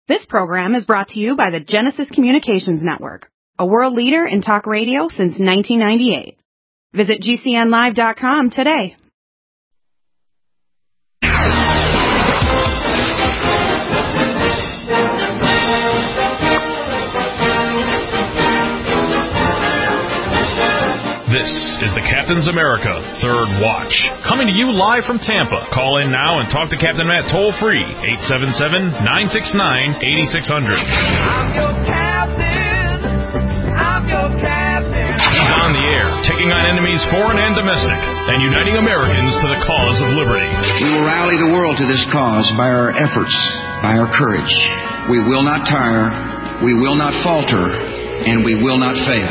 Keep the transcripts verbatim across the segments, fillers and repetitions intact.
This program is brought to you by the Genesis Communications Network, a world leader in talk radio since nineteen ninety-eight. Visit G C N live dot com today. This is the Captain's America Third Watch, coming to you live from Tampa. Call in now and talk to Captain Matt toll-free, eight seven seven, nine six nine, eight six zero zero. I'm your captain. I'm your captain. He's on the air, taking on enemies foreign and domestic, and uniting Americans to the cause of liberty. We will rally the world to this cause by our efforts, by our courage. We will not tire, we will not falter, and we will not fail.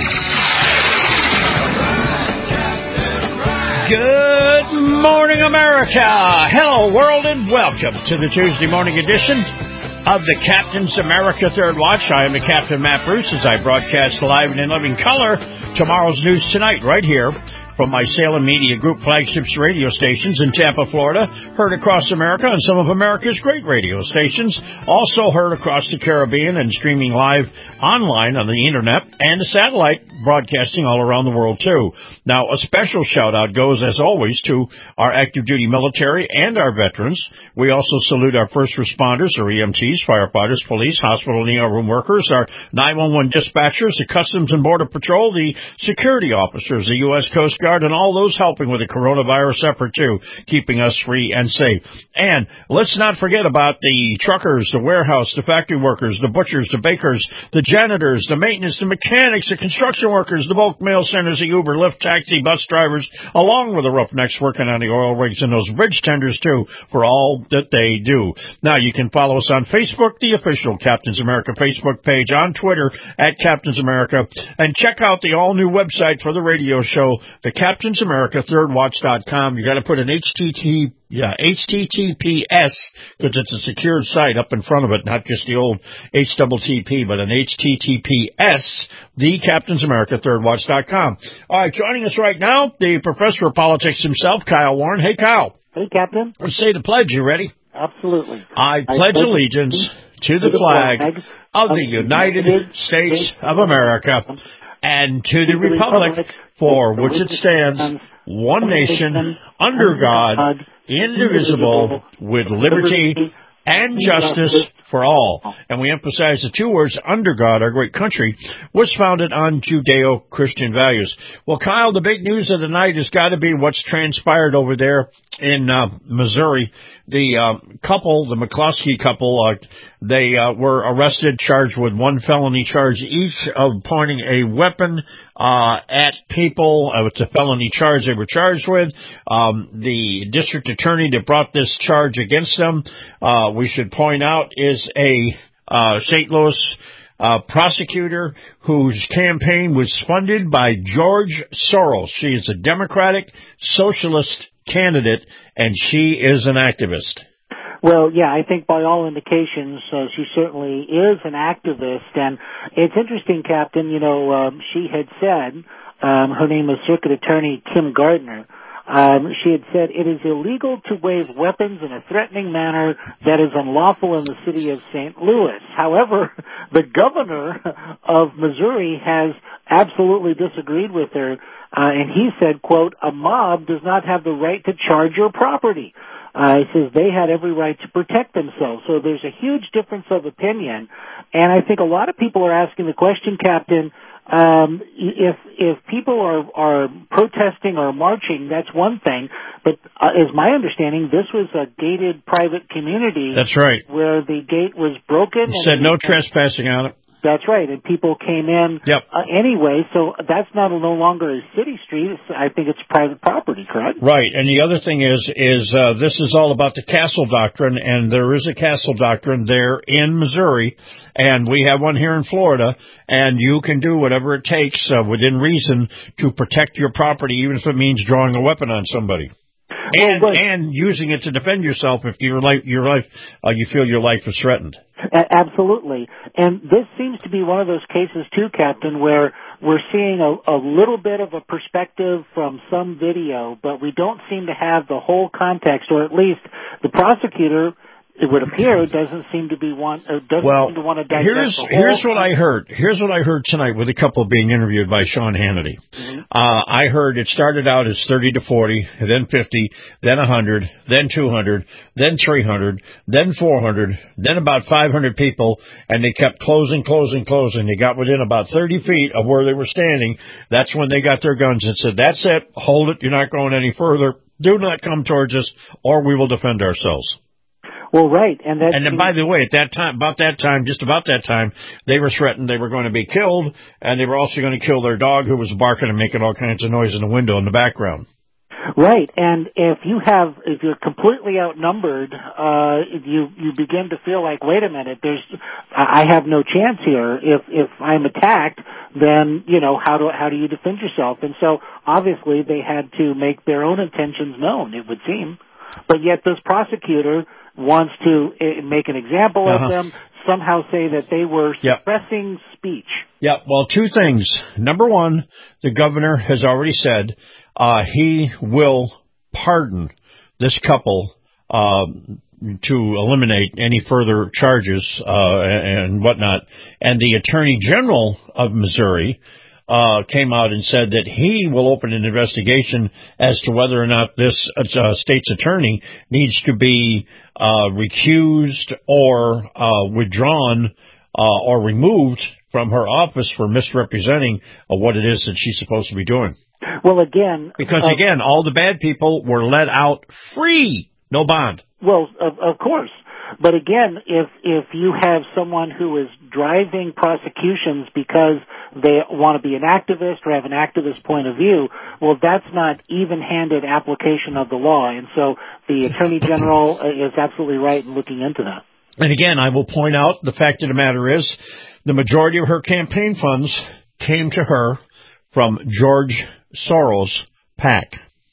Good morning, America. Hello, world, and welcome to the Tuesday morning edition of the Captain's America Third Watch. I am the Captain, Matt Bruce, as I broadcast live and in living color tomorrow's news tonight right here from my Salem Media Group flagships radio stations in Tampa, Florida, heard across America on some of America's great radio stations, also heard across the Caribbean and streaming live online on the internet and the satellite broadcasting all around the world, too. Now, a special shout-out goes, as always, to our active duty military and our veterans. We also salute our first responders, our E M Ts, firefighters, police, hospital and E R room workers, our nine one one dispatchers, the Customs and Border Patrol, the security officers, the U S Coast Guard, and all those helping with the coronavirus effort, too, keeping us free and safe. And let's not forget about the truckers, the warehouse, the factory workers, the butchers, the bakers, the janitors, the maintenance, the mechanics, the construction workers, the bulk mail centers, the Uber, Lyft, taxi, bus drivers, along with the roughnecks working on the oil rigs and those bridge tenders, too, for all that they do. Now, you can follow us on Facebook, the official Captain's America Facebook page, on Twitter, at Captain's America, and check out the all-new website for the radio show, the Captain's America Third Watch dot com. You got to put an H T T P, yeah, H T T P S, because it's a secured site up in front of it, not just the old H T T P, but an H T T P S, the Captain's America Third Watch dot com. All right, joining us right now, the professor of politics himself, Kyle Warren. Hey, Kyle. Hey, Captain. Let's say the pledge. You ready? Absolutely. I pledge allegiance to the flag of the United States of America and to the republic for which it stands, one nation, under God, indivisible, with liberty and justice for all. And we emphasize the two words, under God, our great country, was founded on Judeo-Christian values. Well, Kyle, the big news of the night has got to be what's transpired over there in uh, Missouri. The uh, couple, the McCloskey couple, uh, they uh, were arrested, charged with one felony charge each of pointing a weapon uh, at people. Uh, it's a felony charge they were charged with. Um, the district attorney that brought this charge against them, uh, we should point out, is a uh, Saint Louis Uh, prosecutor whose campaign was funded by George Soros. She is a Democratic Socialist candidate, and she is an activist. Well, yeah, I think by all indications, uh, she certainly is an activist. And it's interesting, Captain, you know, um, she had said, um, her name is Circuit Attorney Kim Gardner, Um, she had said, it is illegal to wave weapons in a threatening manner that is unlawful in the city of Saint Louis. However, the governor of Missouri has absolutely disagreed with her, uh, and he said, quote, a mob does not have the right to charge your property. Uh, he says they had every right to protect themselves. So there's a huge difference of opinion, and I think a lot of people are asking the question, Captain, Um, if if people are are protesting or marching, that's one thing. But uh, as my understanding, this was a gated private community. That's right. Where the gate was broken. It said no trespassing on it. That's right, and people came in yep. uh, anyway, so that's not no longer a city street. It's, I think it's private property, correct? Right, and the other thing is, is uh, this is all about the castle doctrine, and there is a castle doctrine there in Missouri, and we have one here in Florida, and you can do whatever it takes uh, within reason to protect your property, even if it means drawing a weapon on somebody. And well, and using it to defend yourself if your life, your life, uh, you feel your life is threatened. Absolutely. And this seems to be one of those cases, too, Captain, where we're seeing a, a little bit of a perspective from some video, but we don't seem to have the whole context, or at least the prosecutor it would appear, doesn't seem to be want, uh, doesn't well, seem to want to digest here's, the whole here's what I heard. Here's what I heard tonight with a couple being interviewed by Sean Hannity. Mm-hmm. Uh, I heard it started out as thirty to forty, then fifty, then one hundred, then two hundred, then three hundred, then four hundred, then about five hundred people, and they kept closing, closing, closing. They got within about thirty feet of where they were standing. That's when they got their guns and said, that's it, hold it, you're not going any further. Do not come towards us, or we will defend ourselves. Well, right, and that. And then, by the way, at that time, about that time, just about that time, they were threatened they were going to be killed, and they were also going to kill their dog, who was barking and making all kinds of noise in the window in the background. Right, and if you have, if you're completely outnumbered, uh, you you begin to feel like, wait a minute, there's, I have no chance here. If if I'm attacked, then you know how do how do you defend yourself? And so obviously they had to make their own intentions known. It would seem, but yet this prosecutor wants to uh, make an example uh-huh. of them, somehow say that they were suppressing yep. speech. Yeah, well, two things. Number one, the governor has already said uh, he will pardon this couple uh, to eliminate any further charges uh, and whatnot. And the Attorney General of Missouri Uh, came out and said that he will open an investigation as to whether or not this uh, state's attorney needs to be uh, recused or uh, withdrawn uh, or removed from her office for misrepresenting uh, what it is that she's supposed to be doing. Well, again... Because, uh, again, all the bad people were let out free, no bond. Well, of, of course. But again, if if you have someone who is driving prosecutions because they want to be an activist or have an activist point of view, well, that's not even-handed application of the law. And so the Attorney General is absolutely right in looking into that. And again, I will point out the fact of the matter is the majority of her campaign funds came to her from George Soros' PAC.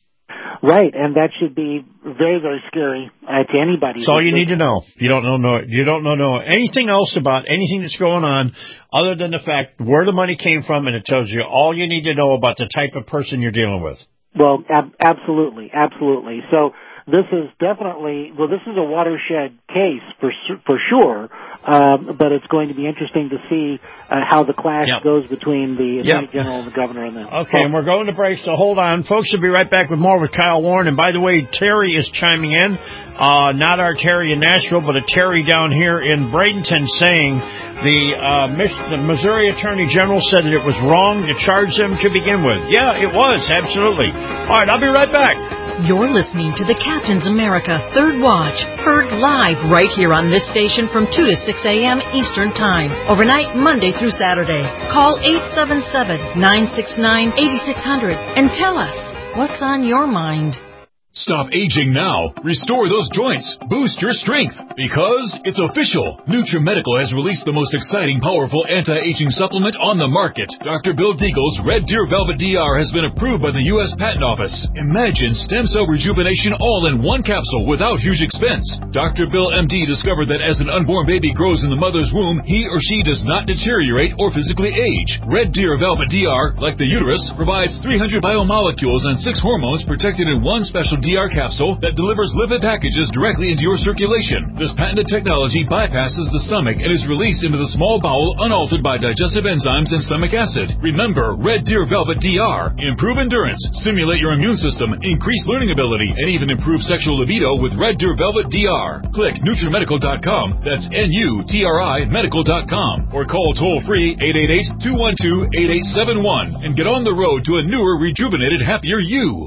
Right, and that should be very, very scary uh, to anybody. That's all you need to know. You don't know, know you don't know, know anything else about anything that's going on other than the fact where the money came from, and it tells you all you need to know about the type of person you're dealing with. Well, ab- absolutely, absolutely. So this is definitely, well, this is a watershed case for for sure, um, but it's going to be interesting to see uh, how the clash yep. goes between the Attorney yep. General and the Governor. And then. Okay, well, and we're going to break, so hold on. Folks, we'll be right back with more with Kyle Warren. And by the way, Terry is chiming in, uh, not our Terry in Nashville, but a Terry down here in Bradenton saying the, uh, the Missouri Attorney General said that it was wrong to charge them to begin with. Yeah, it was, absolutely. All right, I'll be right back. You're listening to the Captain's America Third Watch, heard live right here on this station from two to six a.m. Eastern Time, overnight Monday through Saturday. Call eight seven seven, nine six nine, eight six zero zero and tell us what's on your mind. Stop aging now. Restore those joints. Boost your strength. Because it's official. NutriMedical has released the most exciting, powerful anti-aging supplement on the market. Doctor Bill Deagle's Red Deer Velvet D R has been approved by the U S Patent Office. Imagine stem cell rejuvenation all in one capsule without huge expense. Doctor Bill M D discovered that as an unborn baby grows in the mother's womb, he or she does not deteriorate or physically age. Red Deer Velvet D R, like the uterus, provides three hundred biomolecules and six hormones protected in one special D R capsule that delivers lipid packages directly into your circulation. This patented technology bypasses the stomach and is released into the small bowel unaltered by digestive enzymes and stomach acid. Remember, Red Deer Velvet D R. Improve endurance, stimulate your immune system, increase learning ability, and even improve sexual libido with Red Deer Velvet D R. Click NutriMedical dot com, that's N U T R I medical dot com, or call toll-free eight eight eight, two one two, eight eight seven one and get on the road to a newer, rejuvenated, happier you.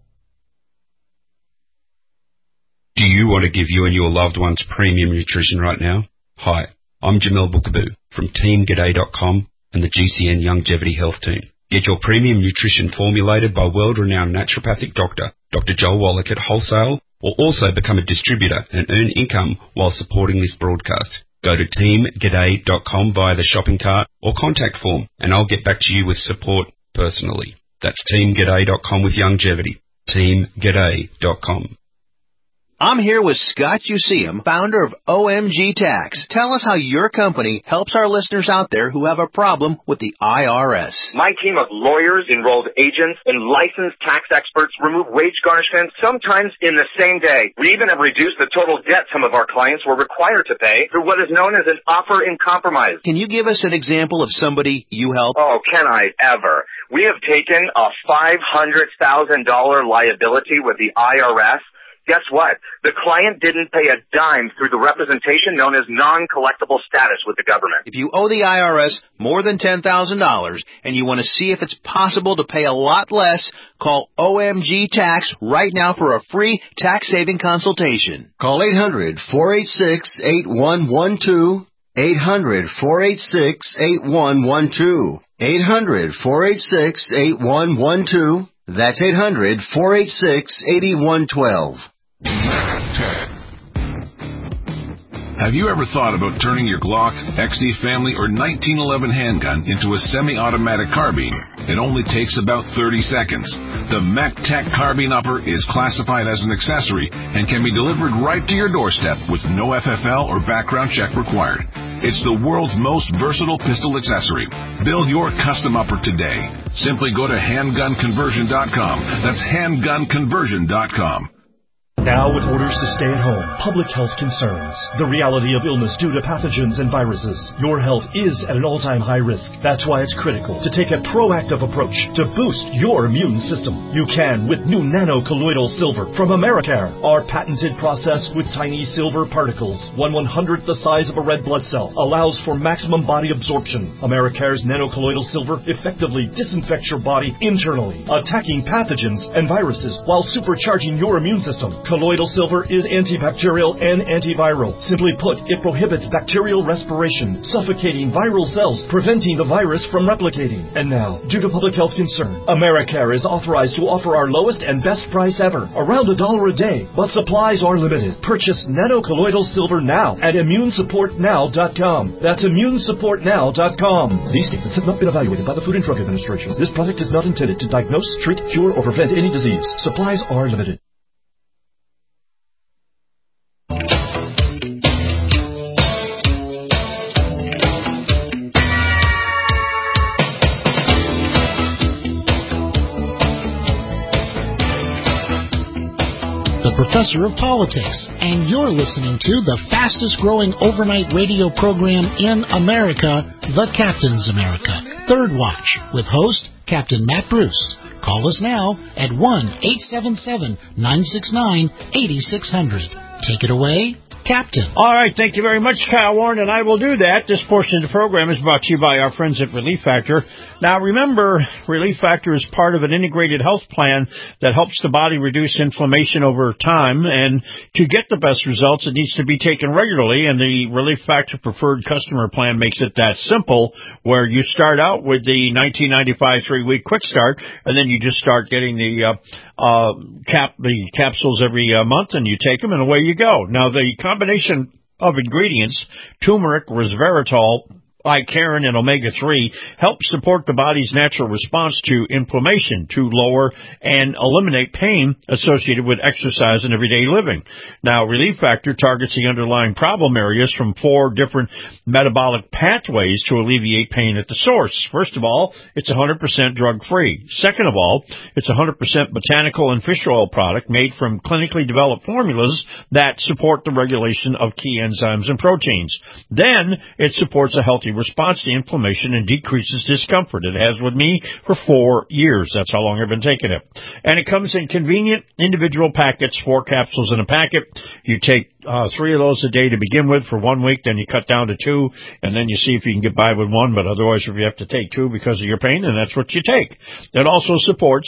Do you want to give you and your loved ones premium nutrition right now? Hi, I'm Jamel Bookaboo from Team G'day dot com and the G C N Longevity Health Team. Get your premium nutrition formulated by world-renowned naturopathic doctor, Doctor Joel Wallach at wholesale, or also become a distributor and earn income while supporting this broadcast. Go to Team G'day dot com via the shopping cart or contact form, and I'll get back to you with support personally. That's Team G'day dot com with longevity. Team G'day dot com. I'm here with Scott Useum, founder of O M G Tax. Tell us how your company helps our listeners out there who have a problem with the I R S. My team of lawyers, enrolled agents, and licensed tax experts remove wage garnishments sometimes in the same day. We even have reduced the total debt some of our clients were required to pay through what is known as an offer in compromise. Can you give us an example of somebody you help? Oh, can I ever? We have taken a five hundred thousand dollars liability with the I R S. Guess what? The client didn't pay a dime through the representation known as non-collectible status with the government. If you owe the I R S more than ten thousand dollars and you want to see if it's possible to pay a lot less, call O M G Tax right now for a free tax-saving consultation. Call eight hundred, four eight six, eight one one two, eight hundred, four eight six, eight one one two, eight hundred, four eight six, eight one one two. That's eight hundred, four eight six, eight one one two. Have you ever thought about turning your Glock, X D Family, or nineteen eleven handgun into a semi-automatic carbine? It only takes about thirty seconds. The MacTac Carbine Upper is classified as an accessory and can be delivered right to your doorstep with no F F L or background check required. It's the world's most versatile pistol accessory. Build your custom upper today. Simply go to handgun conversion dot com. That's handgun conversion dot com. Now with orders to stay at home, public health concerns, the reality of illness due to pathogens and viruses, your health is at an all-time high risk. That's why it's critical to take a proactive approach to boost your immune system. You can with new nano-colloidal silver from Americare. Our patented process with tiny silver particles, one one-hundredth the size of a red blood cell, allows for maximum body absorption. Americare's nano-colloidal silver effectively disinfects your body internally, attacking pathogens and viruses while supercharging your immune system. Colloidal silver is antibacterial and antiviral. Simply put, it prohibits bacterial respiration, suffocating viral cells, preventing the virus from replicating. And now, due to public health concern, Americare is authorized to offer our lowest and best price ever, around a dollar a day, but supplies are limited. Purchase nano-colloidal silver now at immune support now dot com. That's immune support now dot com. These statements have not been evaluated by the Food and Drug Administration. This product is not intended to diagnose, treat, cure, or prevent any disease. Supplies are limited. Professor of Politics, and you're listening to the fastest growing overnight radio program in America, The Captain's America, Third Watch, with host Captain Matt Bruce. Call us now at one eight seven seven, nine six nine, eight six zero zero. Take it away, Captain. All right, thank you very much, Kyle Warren, and I will do that. This portion of the program is brought to you by our friends at Relief Factor. Now, remember, Relief Factor is part of an integrated health plan that helps the body reduce inflammation over time, and to get the best results, it needs to be taken regularly, and the Relief Factor Preferred Customer Plan makes it that simple, where you start out with the nineteen ninety-five three-week quick start, and then you just start getting the uh, uh, cap the capsules every uh, month, and you take them, and away you go. Now, the combination of ingredients, turmeric, resveratrol, Icarin, and omega three, help support the body's natural response to inflammation, to lower and eliminate pain associated with exercise and everyday living. Now, Relief Factor targets the underlying problem areas from four different metabolic pathways to alleviate pain at the source. First of all, it's one hundred percent drug-free. Second of all, it's one hundred percent botanical and fish oil product made from clinically developed formulas that support the regulation of key enzymes and proteins. Then, it supports a healthy response to inflammation and decreases discomfort. It has with me for four years. That's how long I've been taking it. And it comes in convenient individual packets, four capsules in a packet. You take uh, three of those a day to begin with for one week, then you cut down to two, and then you see if you can get by with one, but otherwise if you have to take two because of your pain, then that's what you take. It also supports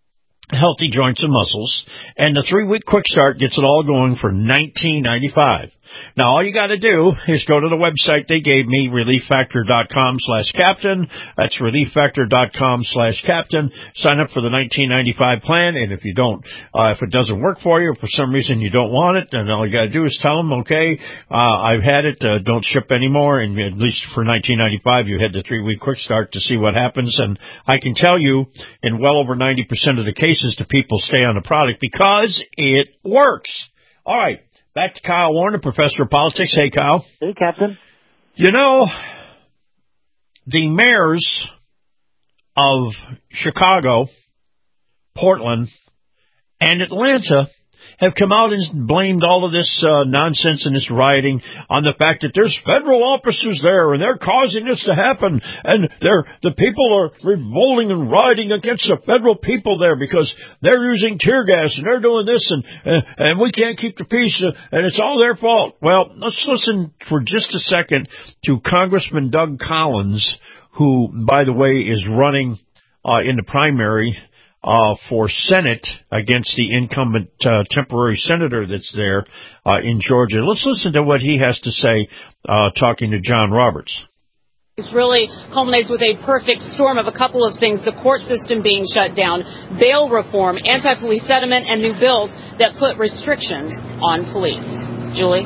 healthy joints and muscles, and the three-week quick start gets it all going for nineteen ninety-five. Now, all you got to do is go to the website they gave me, relief factor dot com slash captain. That's relief factor dot com slash captain. Sign up for the nineteen ninety-five plan, and if you don't, uh, if it doesn't work for you, or for some reason you don't want it, then all you got to do is tell them, okay, uh, I've had it, uh, don't ship anymore, and at least for nineteen ninety-five, you had the three-week quick start to see what happens, and I can tell you, in well over ninety percent of the cases, the people stay on the product because it works. All right, back to Kyle Warner, professor of politics. Hey, Kyle. Hey, Captain. You know, the mayors of Chicago, Portland, and Atlanta have come out and blamed all of this uh, nonsense and this rioting on the fact that there's federal officers there and they're causing this to happen, and they're, the people are revolting and rioting against the federal people there because they're using tear gas and they're doing this, and, and, and we can't keep the peace, uh, and it's all their fault. Well, let's listen for just a second to Congressman Doug Collins, who, by the way, is running uh, in the primary Uh, for Senate against the incumbent uh, temporary senator that's there uh, in Georgia. Let's listen to what he has to say uh, talking to John Roberts. It really culminates with a perfect storm of a couple of things: the court system being shut down, bail reform, anti-police sentiment, and new bills that put restrictions on police. Julie?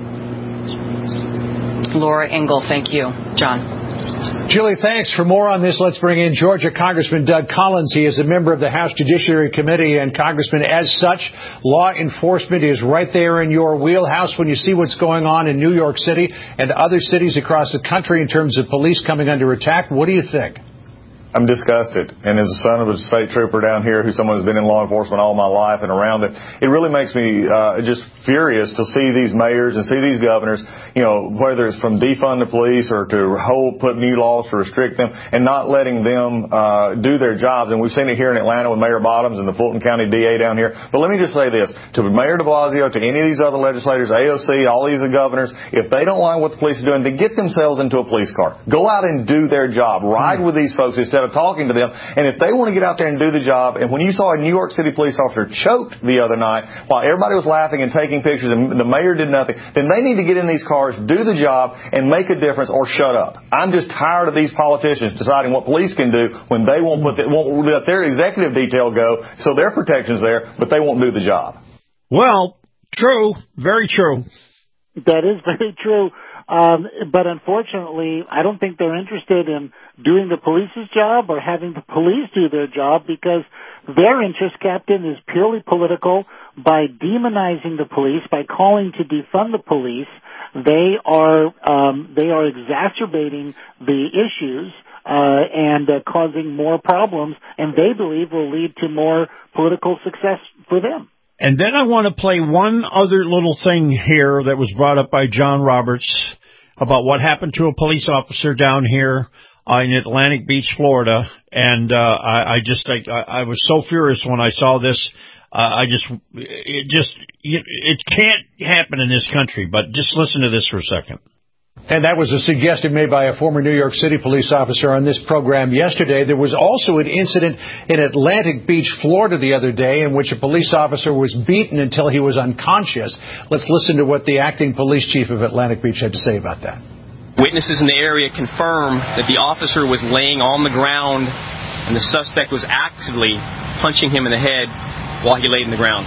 Laura Engel, thank you. John? Julie, thanks. For more on this, let's bring in Georgia Congressman Doug Collins. He is a member of the House Judiciary Committee, and Congressman, as such, law enforcement is right there in your wheelhouse. When you see what's going on in New York City and other cities across the country in terms of police coming under attack, what do you think? I'm disgusted. And as a son of a state trooper down here, who's someone who's been in law enforcement all my life and around it, it really makes me uh, just furious to see these mayors and see these governors, you know, whether it's from defund the police or to hold, put new laws to restrict them, and not letting them uh, do their jobs. And we've seen it here in Atlanta with Mayor Bottoms and the Fulton County D A down here. But let me just say this, to Mayor de Blasio, to any of these other legislators, A O C, all these governors, if they don't like what the police are doing, then get themselves into a police car. Go out and do their job. Ride with these folks instead of talking to them. And if they want to get out there and do the job, and when you saw a New York City police officer choked the other night while everybody was laughing and taking pictures and the mayor did nothing, then they need to get in these cars, do the job, and make a difference, or shut up. I'm just tired of these politicians deciding what police can do when they won't put the, won't let their executive detail go, so their protection's there, but they won't do the job. Well, true, very true. That is very true. Um, but unfortunately, I don't think they're interested in doing the police's job or having the police do their job, because their interest, Captain, is purely political. By demonizing the police, by calling to defund the police, they are um, they are exacerbating the issues uh, and uh, causing more problems, and they believe will lead to more political success for them. And then I want to play one other little thing here that was brought up by John Roberts about what happened to a police officer down here uh, in Atlantic Beach, Florida. And uh, I, I just I, I was so furious when I saw this. Uh, I just it just it can't happen in this country. But just listen to this for a second. And that was a suggestion made by a former New York City police officer on this program yesterday. There was also an incident in Atlantic Beach, Florida the other day in which a police officer was beaten until he was unconscious. Let's listen to what the acting police chief of Atlantic Beach had to say about that. Witnesses in the area confirm that the officer was laying on the ground and the suspect was actively punching him in the head while he laid in the ground.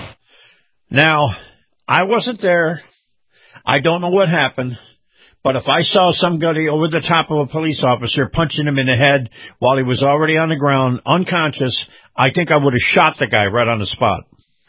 Now, I wasn't there. I don't know what happened. But if I saw somebody over the top of a police officer punching him in the head while he was already on the ground, unconscious, I think I would have shot the guy right on the spot.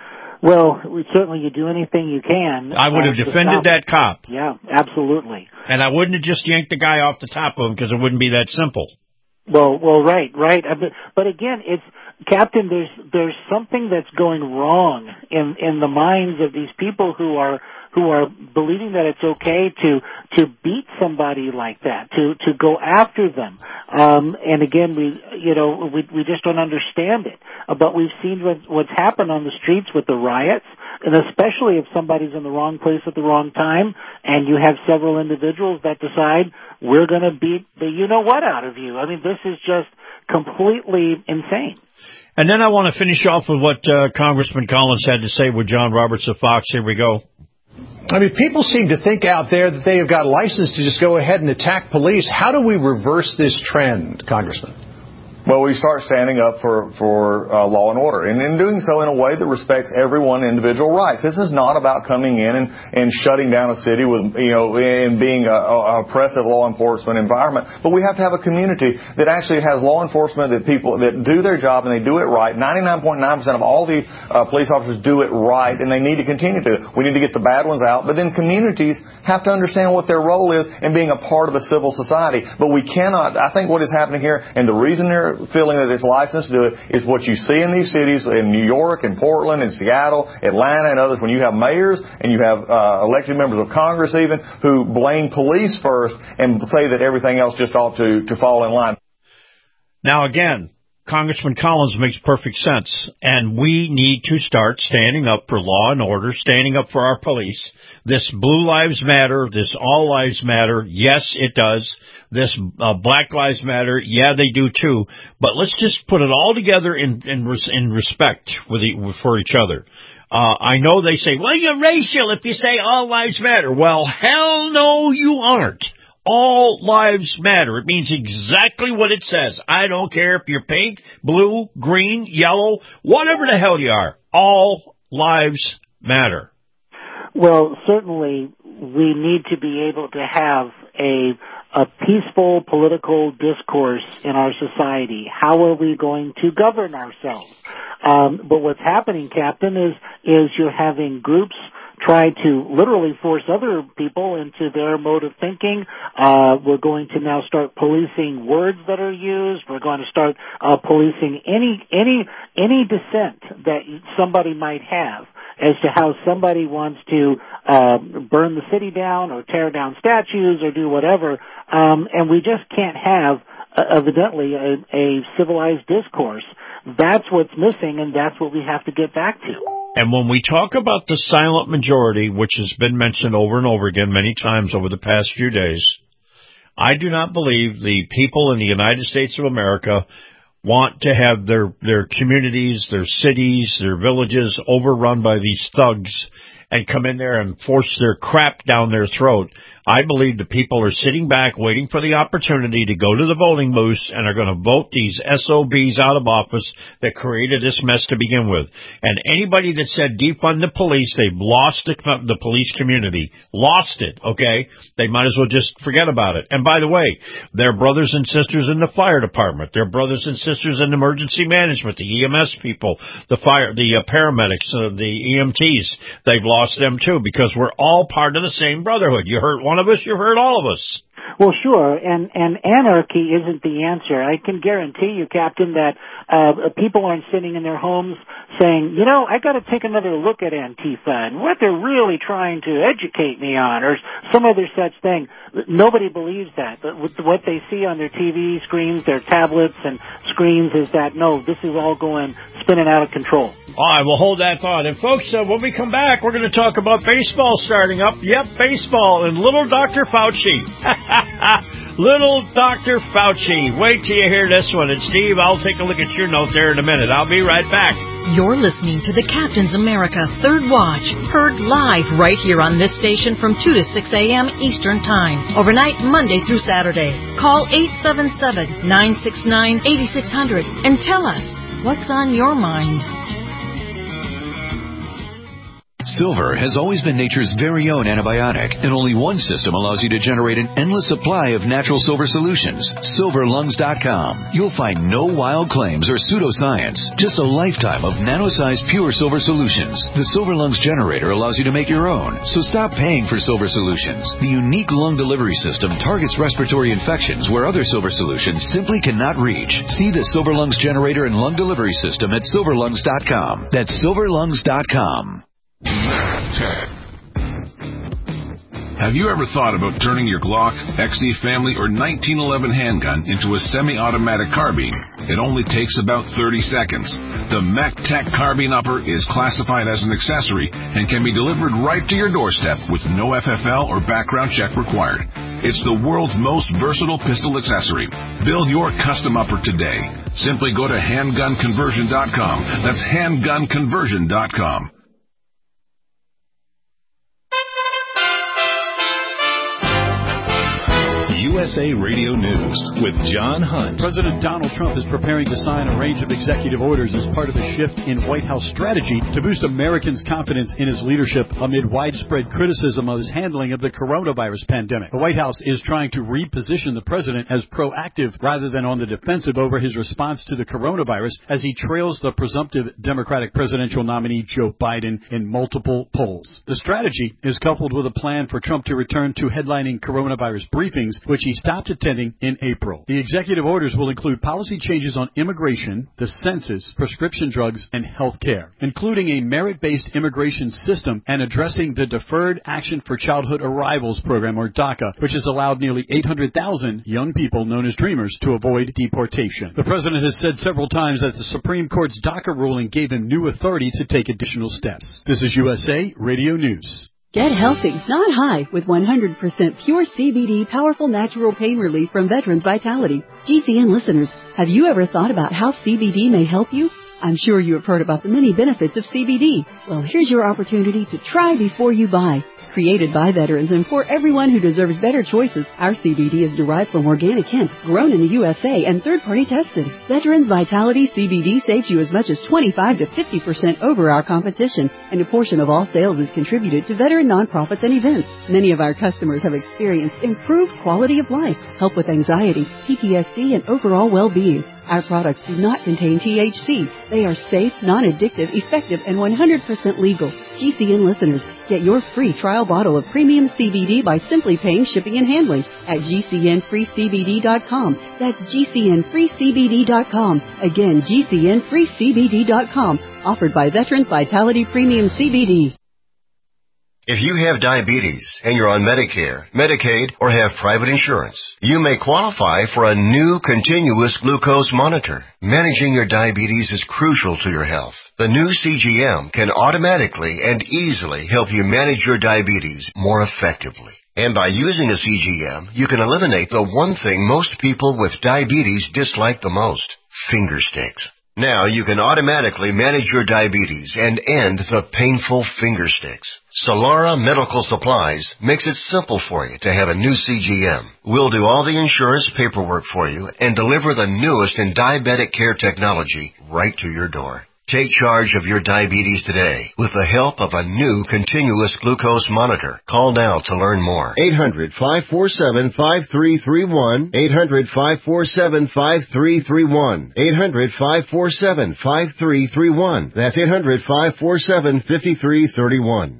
Well, certainly you do anything you can. I would have uh, defended that cop. Yeah, absolutely. And I wouldn't have just yanked the guy off the top of him, because it wouldn't be that simple. Well, well, right, right. But, but again, it's Captain. There's there's something that's going wrong in in the minds of these people who are who are believing that it's okay to to beat somebody like that, to to go after them. Um, and again, we you know we we just don't understand it. Uh, but we've seen what, what's happened on the streets with the riots, and especially if somebody's in the wrong place at the wrong time, and you have several individuals that decide we're going to beat the you know what out of you. I mean, this is just completely insane. And then I want to finish off with what uh, Congressman Collins had to say with John Roberts of Fox. Here we go. I mean, people seem to think out there that they have got license to just go ahead and attack police. How do we reverse this trend, Congressman? Well, we start standing up for, for uh, law and order, and in doing so in a way that respects everyone's individual rights. This is not about coming in and, and shutting down a city with, you know, and being a, a oppressive law enforcement environment, but we have to have a community that actually has law enforcement, that people that do their job and they do it right. ninety-nine point nine percent of all the uh, police officers do it right, and they need to continue to. We need to get the bad ones out, but then communities have to understand what their role is in being a part of a civil society. But we cannot, I think what is happening here, and the reason they're feeling that it's licensed to do it is what you see in these cities, in New York, and Portland, and Seattle, Atlanta, and others, when you have mayors and you have uh, elected members of Congress even who blame police first and say that everything else just ought to, to fall in line. Now, again, Congressman Collins makes perfect sense, and we need to start standing up for law and order, standing up for our police. This Blue Lives Matter, this All Lives Matter, yes, it does. This uh, Black Lives Matter, yeah, they do too. But let's just put it all together in in, res- in respect with the, for each other. Uh, I know they say, well, you're racial if you say all lives matter. Well, hell no, you aren't. All lives matter. It means exactly what it says. I don't care if you're pink, blue, green, yellow, whatever the hell you are. All lives matter. Well, certainly we need to be able to have a a peaceful political discourse in our society. How are we going to govern ourselves? Um, but what's happening, Captain, is is you're having groups try to literally force other people into their mode of thinking. Uh, we're going to now start policing words that are used. We're going to start uh, policing any any any dissent that somebody might have as to how somebody wants to uh, burn the city down or tear down statues or do whatever. Um, and we just can't have, uh, evidently, a, a civilized discourse. That's what's missing, and that's what we have to get back to. And when we talk about the silent majority, which has been mentioned over and over again many times over the past few days, I do not believe the people in the United States of America want to have their, their communities, their cities, their villages overrun by these thugs and come in there and force their crap down their throat. I believe the people are sitting back waiting for the opportunity to go to the voting booths and are going to vote these S O Bs out of office that created this mess to begin with. And anybody that said defund the police, they've lost the, the police community. Lost it, okay? They might as well just forget about it. And by the way, their brothers and sisters in the fire department, their brothers and sisters in emergency management, the E M S people, the fire, the uh, paramedics, uh, the E M Ts, they've lost them too because we're all part of the same brotherhood. You hurt one of us, you hurt all of us. Well, sure, and, and anarchy isn't the answer. I can guarantee you, Captain, that uh, people aren't sitting in their homes saying, you know, I got to take another look at Antifa and what they're really trying to educate me on or some other such thing. Nobody believes that. But what they see on their T V screens, their tablets and screens is that, no, this is all going, spinning out of control. All right, we'll hold that thought. And, folks, uh, when we come back, we're going to talk about baseball starting up. Yep, baseball and little Doctor Fauci. Little Doctor Fauci. Wait till you hear this one. And, Steve, I'll take a look at your note there in a minute. I'll be right back. You're listening to the Captain's America Third Watch, heard live right here on this station from two to six a.m. Eastern Time, overnight Monday through Saturday. Call eight seven seven, nine six nine, eight six zero zero and tell us what's on your mind. Silver has always been nature's very own antibiotic, and only one system allows you to generate an endless supply of natural silver solutions. silver lungs dot com. You'll find no wild claims or pseudoscience, just a lifetime of nano-sized pure silver solutions. The Silver Lungs generator allows you to make your own, so stop paying for silver solutions. The unique lung delivery system targets respiratory infections where other silver solutions simply cannot reach. See the Silver Lungs generator and lung delivery system at silver lungs dot com. That's silver lungs dot com. Have you ever thought about turning your Glock, X D Family, or nineteen eleven handgun into a semi-automatic carbine? It only takes about thirty seconds. The MacTac Carbine Upper is classified as an accessory and can be delivered right to your doorstep with no F F L or background check required. It's the world's most versatile pistol accessory. Build your custom upper today. Simply go to handgun conversion dot com. That's handgun conversion dot com. You U S A Radio News with John Hunt. President Donald Trump is preparing to sign a range of executive orders as part of a shift in White House strategy to boost Americans' confidence in his leadership amid widespread criticism of his handling of the coronavirus pandemic. The White House is trying to reposition the president as proactive rather than on the defensive over his response to the coronavirus as he trails the presumptive Democratic presidential nominee Joe Biden in multiple polls. The strategy is coupled with a plan for Trump to return to headlining coronavirus briefings, which he stopped attending in April. The executive orders will include policy changes on immigration, the census, prescription drugs, and health care, including a merit-based immigration system and addressing the Deferred Action for Childhood Arrivals program, or DACA, which has allowed nearly eight hundred thousand young people known as Dreamers to avoid deportation. The president has said several times that the Supreme Court's DACA ruling gave him new authority to take additional steps. This is U S A Radio News. Get healthy, not high, with one hundred percent pure C B D powerful natural pain relief from Veterans Vitality. G C N listeners, have you ever thought about how C B D may help you? I'm sure you have heard about the many benefits of C B D. Well, here's your opportunity to try before you buy. Created by veterans and for everyone who deserves better choices, our C B D is derived from organic hemp, grown in the U S A and third-party tested. Veterans Vitality C B D saves you as much as twenty-five to fifty percent over our competition, and a portion of all sales is contributed to veteran nonprofits and events. Many of our customers have experienced improved quality of life, help with anxiety, P T S D, and overall well-being. Our products do not contain T H C. They are safe, non-addictive, effective, and one hundred percent legal. G C N listeners, get your free trial bottle of premium C B D by simply paying shipping and handling at G C N free C B D dot com. That's G C N free C B D dot com. Again, G C N free C B D dot com. Offered by Veterans Vitality Premium C B D. If you have diabetes and you're on Medicare, Medicaid, or have private insurance, you may qualify for a new continuous glucose monitor. Managing your diabetes is crucial to your health. The new C G M can automatically and easily help you manage your diabetes more effectively. And by using a C G M, you can eliminate the one thing most people with diabetes dislike the most: finger sticks. Now you can automatically manage your diabetes and end the painful finger sticks. Solara Medical Supplies makes it simple for you to have a new C G M. We'll do all the insurance paperwork for you and deliver the newest in diabetic care technology right to your door. Take charge of your diabetes today with the help of a new continuous glucose monitor. Call now to learn more. eight hundred, five four seven, five three three one. eight hundred, five four seven, five three three one. eight hundred, five four seven, five three three one. That's eight hundred, five four seven, five three three one.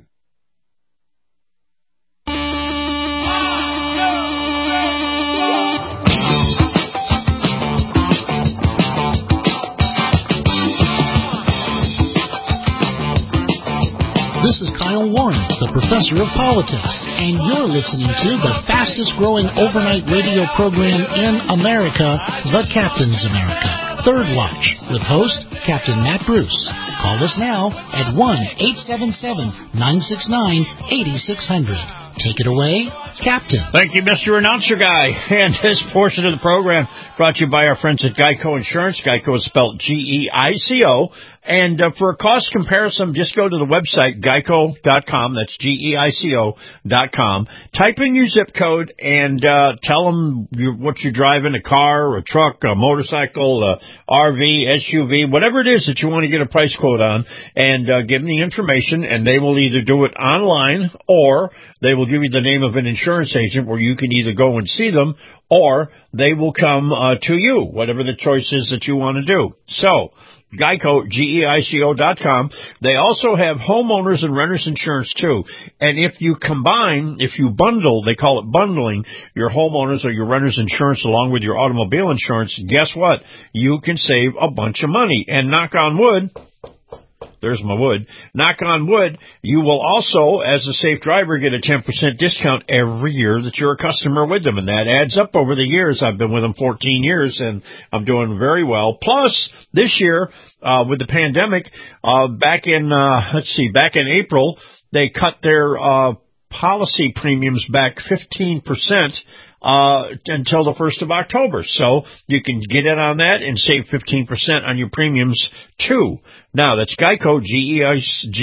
This is Kyle Warren, the professor of politics, and you're listening to the fastest growing overnight radio program in America, The Captain's America. Third Watch, with host Captain Matt Bruce. Call us now at one eight seven seven, nine six nine, eight six zero zero. Take it away, Captain. Thank you, Mister Announcer Guy. And this portion of the program brought to you by our friends at Geico Insurance. Geico is spelled G E I C O. And uh, for a cost comparison, just go to the website, geico dot com. That's G E I C O dot com. Type in your zip code and uh, tell them you, what you're driving, a car, a truck, a motorcycle, a R V, S U V, whatever it is that you want to get a price quote on, and uh, give them the information, and they will either do it online or they will give you the name of an insurance agent where you can either go and see them or they will come uh, to you, whatever the choice is that you want to do. So, Geico, G E I C O dot com. They also have homeowners and renters insurance, too. And if you combine, if you bundle, they call it bundling, your homeowners or your renters insurance along with your automobile insurance, guess what? You can save a bunch of money. And knock on wood, there's my wood, knock on wood, you will also, as a safe driver, get a ten percent discount every year that you're a customer with them. And that adds up over the years. I've been with them fourteen years, and I'm doing very well. Plus, this year, uh, with the pandemic, uh, back in, uh, let's see, back in April, they cut their uh, policy premiums back fifteen percent. Uh, until the first of October. So you can get in on that and save fifteen percent on your premiums too. Now that's Geico, G E I C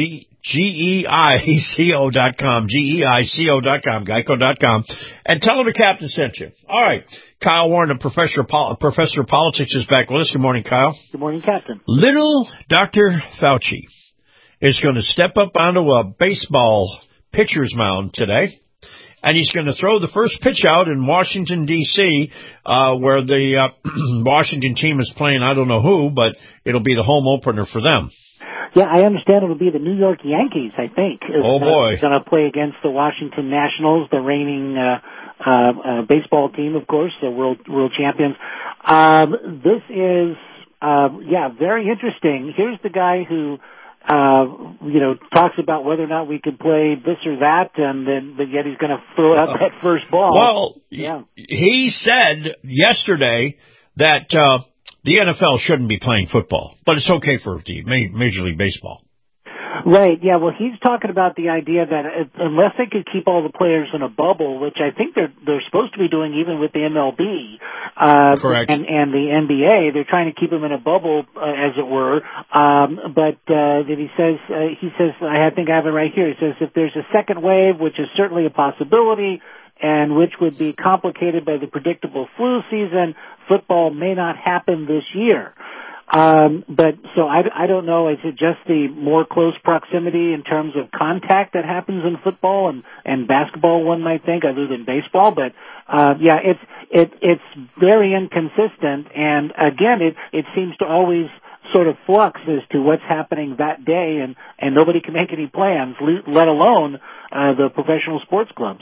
G E I C O dot com, G E I C O dot com, Geico dot com, and tell them the captain sent you. All right. Kyle Warren, the professor of, pol- professor of politics, is back with us. Good morning, Kyle. Good morning, Captain. Little Doctor Fauci is going to step up onto a baseball pitcher's mound today, and he's going to throw the first pitch out in Washington, D C, uh, where the uh, Washington team is playing, I don't know who, but it'll be the home opener for them. Yeah, I understand it'll be the New York Yankees, I think. Oh, boy. Going to play against the Washington Nationals, the reigning uh, uh, uh, baseball team, of course, the world world champions. Um, this is, uh, yeah, very interesting. Here's the guy who, uh, you know, talks about whether or not we can play this or that, and then but yet he's going to throw out that first ball. Well, yeah. he said yesterday that uh, the N F L shouldn't be playing football, but it's okay for the Major League Baseball. Right, yeah, well, he's talking about the idea that unless they could keep all the players in a bubble, which I think they're they're supposed to be doing even with the M L B uh, Correct. and, and the N B A, they're trying to keep them in a bubble, uh, as it were, um, but uh, that he says, uh, he says, I think I have it right here, he says if there's a second wave, which is certainly a possibility, and which would be complicated by the predictable flu season, football may not happen this year. Um, but so I, I don't know, is it just the more close proximity in terms of contact that happens in football and, and basketball, one might think, other than baseball, but, uh, yeah, it's, it, it's very inconsistent, and again, it, it seems to always sort of flux as to what's happening that day, and, and nobody can make any plans, let alone, uh, the professional sports clubs.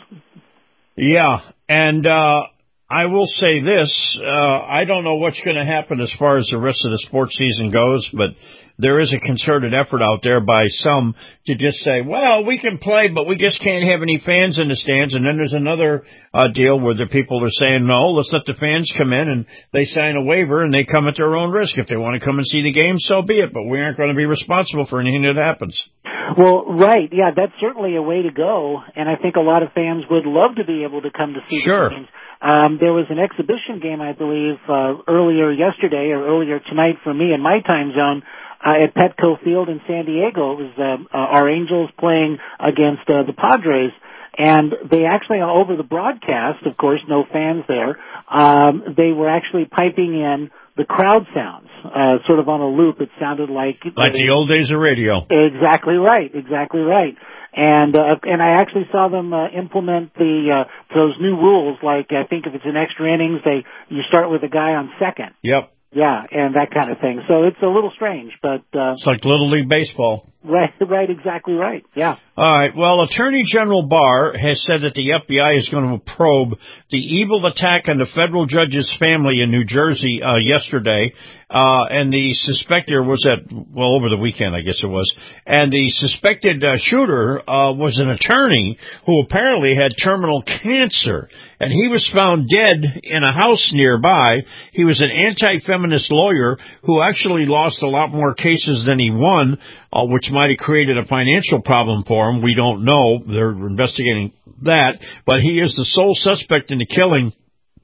Yeah, and, uh, I will say this, uh, I don't know what's going to happen as far as the rest of the sports season goes, but there is a concerted effort out there by some to just say, well, we can play, but we just can't have any fans in the stands. And then there's another uh, deal where the people are saying, no, let's let the fans come in, and they sign a waiver and they come at their own risk. If they want to come and see the game, so be it, but we aren't going to be responsible for anything that happens. Well, right, yeah, that's certainly a way to go, and I think a lot of fans would love to be able to come to see sure. the games. Um, there was an exhibition game, I believe, uh, earlier yesterday or earlier tonight for me in my time zone uh, at Petco Field in San Diego. It was uh, uh, our Angels playing against uh, the Padres, and they actually, over the broadcast, of course, no fans there, um, they were actually piping in the crowd sounds, uh, sort of on a loop. It sounded like... Like the old days of radio. Exactly right, exactly right. And, uh, and I actually saw them, uh, implement the, uh, those new rules, like I think if it's an extra innings, they, you start with a guy on second. Yep. Yeah, and that kind of thing. So it's a little strange, but, uh. It's like Little League Baseball. Right, right, exactly right, yeah. All right, well, Attorney General Barr has said that the F B I is going to probe the evil attack on the federal judge's family in New Jersey uh, yesterday, uh, and the suspected was at, well, over the weekend, I guess it was, and the suspected uh, shooter uh, was an attorney who apparently had terminal cancer, and he was found dead in a house nearby. He was an anti-feminist lawyer who actually lost a lot more cases than he won, uh, which might have created a financial problem for him. We don't know. They're investigating that. But he is the sole suspect in the killing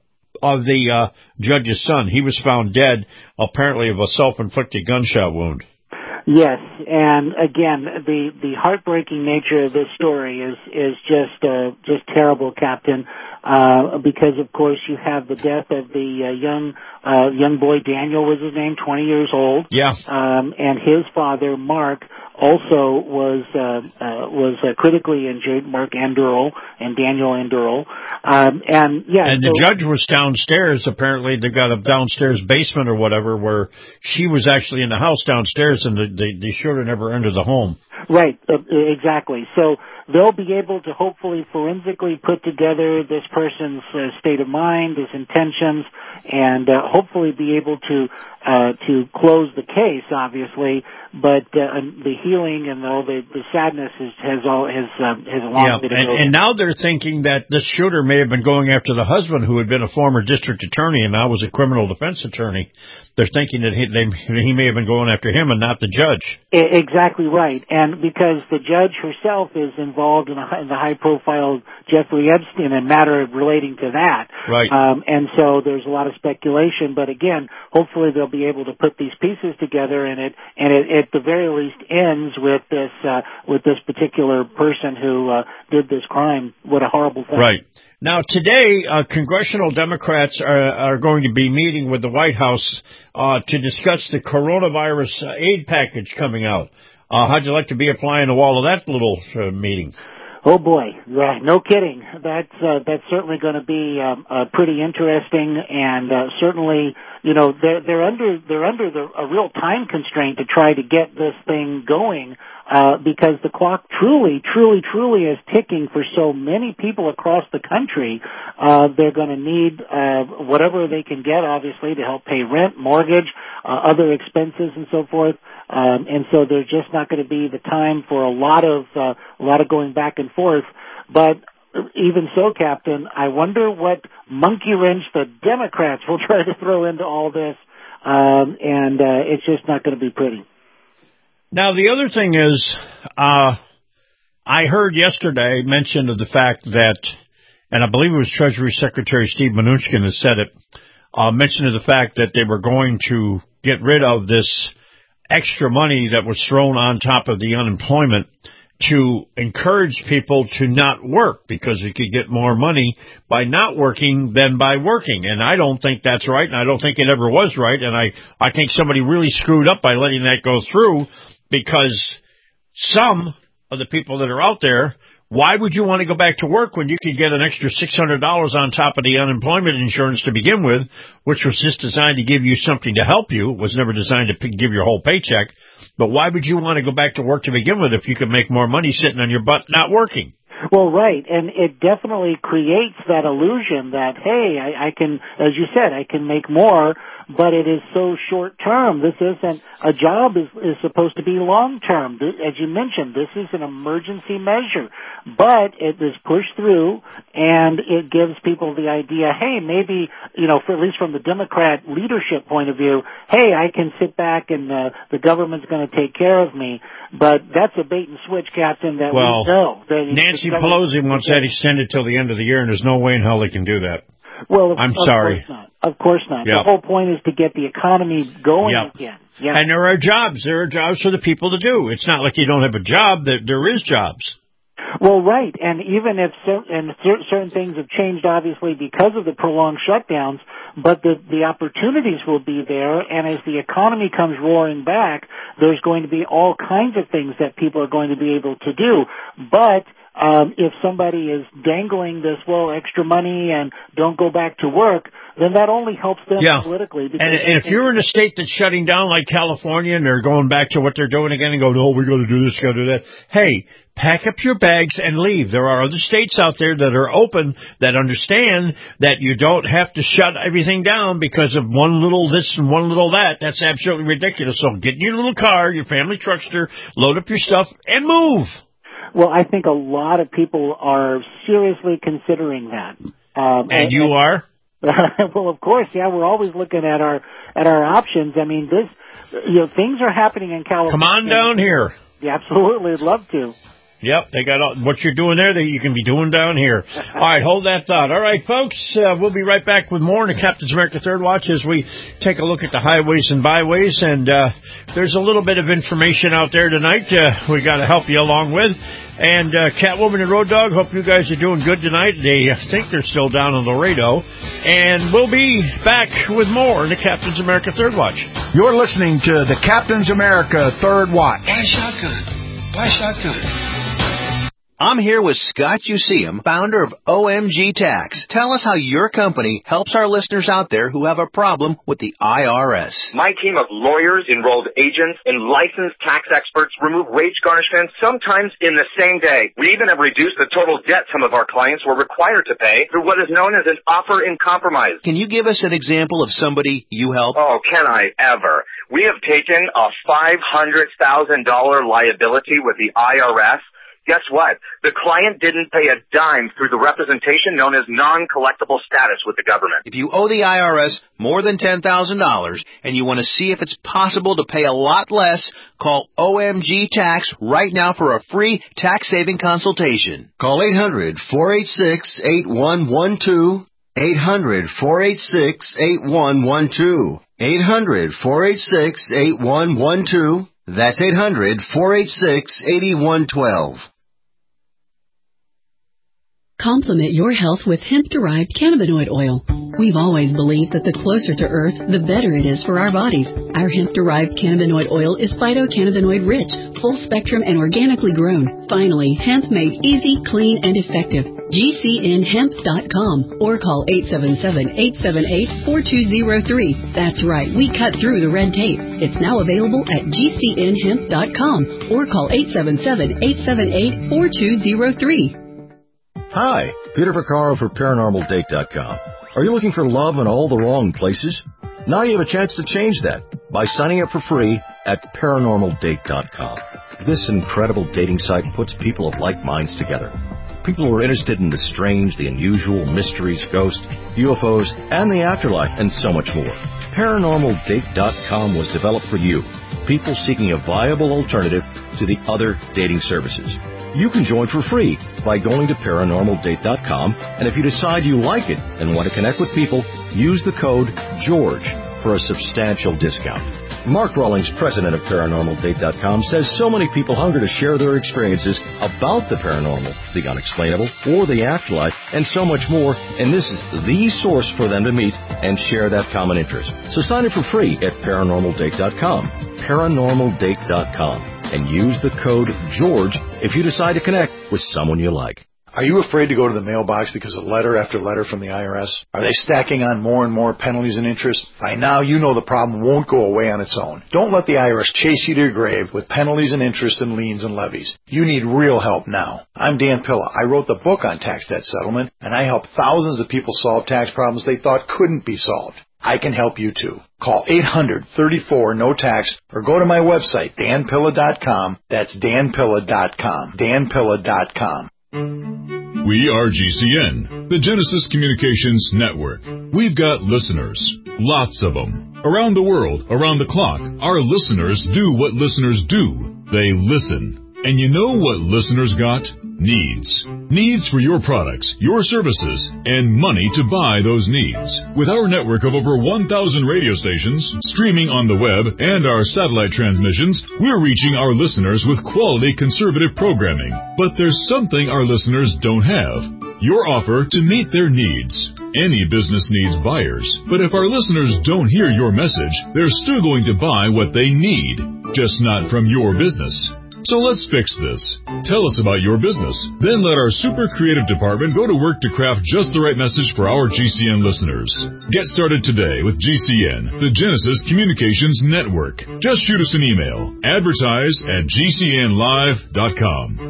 of the uh, judge's son. He was found dead, apparently of a self-inflicted gunshot wound. Yes, and again, the the heartbreaking nature of this story is is just uh, just terrible, Captain. Uh, because of course you have the death of the uh, young uh, young boy Daniel was his name, twenty years old. Yeah. Um, and his father Mark also was uh, uh, was uh, critically injured. Mark Anderl and Daniel Anderl. Um, and yeah. And so, the judge was downstairs. Apparently, they got a downstairs basement or whatever where she was actually in the house downstairs, and the the, the shooter never entered the home. Right. Uh, exactly. So they'll be able to hopefully forensically put together this person's uh, state of mind, his intentions, and uh, hopefully be able to uh, to close the case. Obviously, but uh, the healing and all the, the sadness is, has all has um, has a long yeah, way to and, go. and now they're thinking that this shooter may have been going after the husband, who had been a former district attorney and now was a criminal defense attorney. They're thinking that he, they, he may have been going after him and not the judge. Exactly right. And and because the judge herself is involved in, a, in the high-profile Jeffrey Epstein and matter relating to that. Right. Um, and so there's a lot of speculation, but again, hopefully they'll be able to put these pieces together, and it, and it at the very least ends with this, uh, with this particular person who, uh, did this crime. What a horrible thing. Right. Now, today, uh, congressional Democrats are, are going to be meeting with the White House uh, to discuss the coronavirus uh, aid package coming out. Uh, how'd you like to be a fly on the wall of that little uh, meeting? Oh boy, yeah, no kidding. That's uh, that's certainly going to be um, uh, pretty interesting, and uh, certainly, you know, they're they're under they're under the, a real time constraint to try to get this thing going. Uh, because the clock truly, truly, truly is ticking for so many people across the country. Uh, they're going to need, uh, whatever they can get, obviously, to help pay rent, mortgage, uh, other expenses and so forth. Um, and so there's just not going to be the time for a lot of, uh, a lot of going back and forth. But even so, Captain, I wonder what monkey wrench the Democrats will try to throw into all this. Um, and, uh, it's just not going to be pretty. Now, the other thing is, uh, I heard yesterday mention of the fact that, and I believe it was Treasury Secretary Steve Mnuchin that said it, uh, mentioned of the fact that they were going to get rid of this extra money that was thrown on top of the unemployment to encourage people to not work because you could get more money by not working than by working. And I don't think that's right, and I don't think it ever was right, and I, I think somebody really screwed up by letting that go through. Because some of the people that are out there, why would you want to go back to work when you could get an extra six hundred dollars on top of the unemployment insurance to begin with, which was just designed to give you something to help you. It was never designed to give your whole paycheck. But why would you want to go back to work to begin with if you could make more money sitting on your butt not working? Well, right, and it definitely creates that illusion that, hey, I, I can, as you said, I can make more, but it is so short term. This isn't, a job is, is supposed to be long term. As you mentioned, this is an emergency measure, but it is pushed through, and it gives people the idea, hey, maybe, you know, for, at least from the Democrat leadership point of view, hey, I can sit back and uh, the government's going to take care of me. But that's a bait and switch, Captain, that well, we know. That Nancy Pelosi wants that extended till the end of the year, and there's no way in hell they can do that. Well, of, I'm of sorry. Course not. Of course not. Yep. The whole point is to get the economy going yep. again. Yep. And there are jobs. There are jobs for the people to do. It's not like you don't have a job. There, there is jobs. Well, right, and even if cer- and cer- certain things have changed, obviously, because of the prolonged shutdowns, but the, the opportunities will be there, and as the economy comes roaring back, there's going to be all kinds of things that people are going to be able to do. But um, if somebody is dangling this, well, extra money and don't go back to work, then that only helps them yeah. politically. And, and if you're in a state that's shutting down like California and they're going back to what they're doing again and go, no, we got to do this, got to do that. Hey, pack up your bags and leave. There are other states out there that are open that understand that you don't have to shut everything down because of one little this and one little that. That's absolutely ridiculous. So get in your little car, your family truckster, load up your stuff, and move. Well, I think a lot of people are seriously considering that. Um, and, and you are? Well, of course, yeah. We're always looking at our at our options. I mean, this, you know, things are happening in California. Come on down here. Yeah, absolutely. I'd love to. Yep, they got all, what you're doing there that you can be doing down here. All right, hold that thought. All right, folks, uh, we'll be right back with more in the Captain's America Third Watch as we take a look at the highways and byways. And uh, there's a little bit of information out there tonight uh, we got to help you along with. And uh, Catwoman and Road Dog, hope you guys are doing good tonight. They I think they're still down in Laredo. And we'll be back with more in the Captain's America Third Watch. You're listening to the Captain's America Third Watch. Why shotgun? Why shotgun? I'm here with Scott Useum, founder of O M G Tax. Tell us how your company helps our listeners out there who have a problem with the I R S. My team of lawyers, enrolled agents, and licensed tax experts remove wage garnishments sometimes in the same day. We even have reduced the total debt some of our clients were required to pay through what is known as an offer in compromise. Can you give us an example of somebody you help? Oh, can I ever? We have taken a five hundred thousand dollars liability with the I R S, Guess what? The client didn't pay a dime through the representation known as non-collectible status with the government. If you owe the I R S more than ten thousand dollars and you want to see if it's possible to pay a lot less, call O M G Tax right now for a free tax-saving consultation. Call eight hundred, four eight six, eight one one two. eight hundred, four eight six, eight one one two. eight hundred, four eight six, eight one one two. That's eight hundred, four eight six, eight one one two. Complement your health with hemp-derived cannabinoid oil. We've always believed that the closer to Earth, the better it is for our bodies. Our hemp-derived cannabinoid oil is phytocannabinoid-rich, full-spectrum, and organically grown. Finally, hemp made easy, clean, and effective. G C N hemp dot com or call eight seven seven, eight seven eight, four two zero three. That's right, we cut through the red tape. It's now available at G C N hemp dot com or call eight seven seven, eight seven eight, four two zero three. Hi, Peter Vaccaro for Paranormal Date dot com. Are you looking for love in all the wrong places? Now you have a chance to change that by signing up for free at Paranormal Date dot com. This incredible dating site puts people of like minds together. People who are interested in the strange, the unusual, mysteries, ghosts, U F Os, and the afterlife, and so much more. Paranormal Date dot com was developed for you, people seeking a viable alternative to the other dating services. You can join for free by going to Paranormal Date dot com, and if you decide you like it and want to connect with people, use the code GEORGE for a substantial discount. Mark Rawlings, president of Paranormal Date dot com, says so many people hunger to share their experiences about the paranormal, the unexplainable, or the afterlife, and so much more, and this is the source for them to meet and share that common interest. So sign up for free at Paranormal Date dot com, Paranormal Date dot com, and use the code GEORGE if you decide to connect with someone you like. Are you afraid to go to the mailbox because of letter after letter from the I R S? Are they stacking on more and more penalties and interest? By now, you know the problem won't go away on its own. Don't let the I R S chase you to your grave with penalties and interest and liens and levies. You need real help now. I'm Dan Pilla. I wrote the book on tax debt settlement, and I help thousands of people solve tax problems they thought couldn't be solved. I can help you too. Call eight hundred, thirty-four, no tax or go to my website, Dan Pilla dot com. That's Dan Pilla dot com. Dan Pilla dot com. We are G C N, the Genesis Communications Network. We've got listeners, lots of them. Around the world, around the clock, our listeners do what listeners do. They listen. And you know what listeners got? Needs. Needs for your products, your services, and money to buy those needs. With our network of over one thousand radio stations, streaming on the web, and our satellite transmissions, we're reaching our listeners with quality conservative programming. But there's something our listeners don't have. Your offer to meet their needs. Any business needs buyers. But if our listeners don't hear your message, they're still going to buy what they need, just not from your business. So let's fix this. Tell us about your business. Then let our super creative department go to work to craft just the right message for our G C N listeners. Get started today with G C N, the Genesis Communications Network. Just shoot us an email. Advertise at G C N live dot com.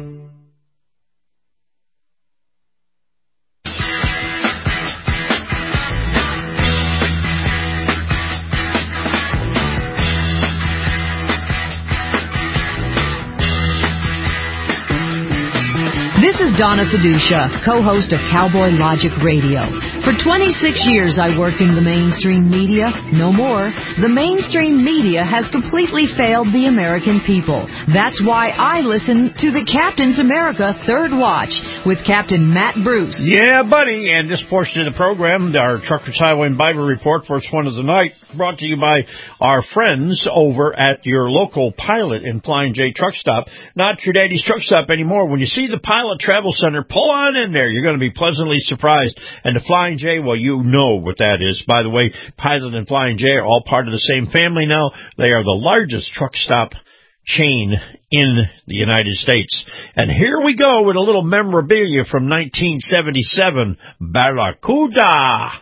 This is Donna Fiducia, co-host of Cowboy Logic Radio. For twenty-six years I worked in the mainstream media. No more. The mainstream media has completely failed the American people. That's why I listen to the Captain's America Third Watch with Captain Matt Bruce. Yeah, buddy. And this portion of the program, our Truckers Highway and Bible Report, first one of the night, brought to you by our friends over at your local Pilot and Flying J Truck Stop. Not your daddy's truck stop anymore. When you see the Pilot Travel Center, pull on in there. You're going to be pleasantly surprised. And the Flying J, well, you know what that is. By the way, Pilot and Flying J are all part of the same family now. They are the largest truck stop chain in the United States. And here we go with a little memorabilia from nineteen seventy-seven, Barracuda.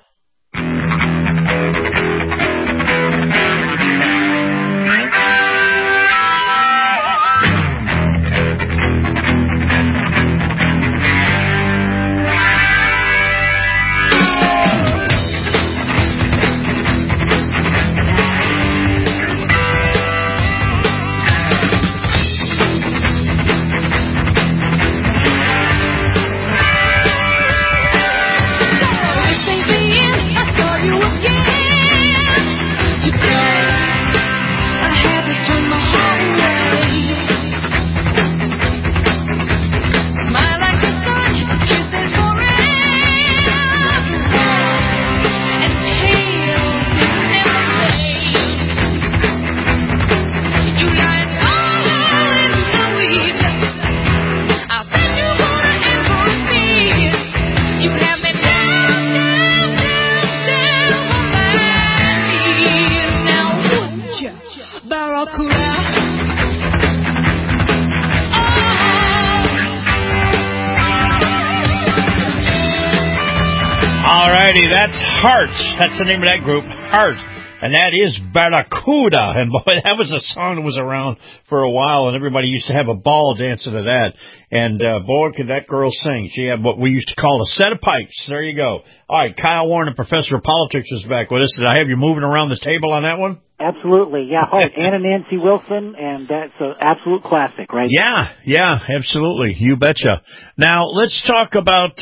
righty, that's Heart. That's the name of that group, Heart. And that is Barracuda. And boy, that was a song that was around for a while, and everybody used to have a ball dancing to that. And uh, boy, could that girl sing. She had what we used to call a set of pipes. There you go. All right, Kyle Warren, Professor of Politics, is back with us. Did I have you moving around the table on that one? Absolutely, yeah. Heart, Anna Nancy Wilson, and that's an absolute classic, right? Yeah, yeah, absolutely. You betcha. Now, let's talk about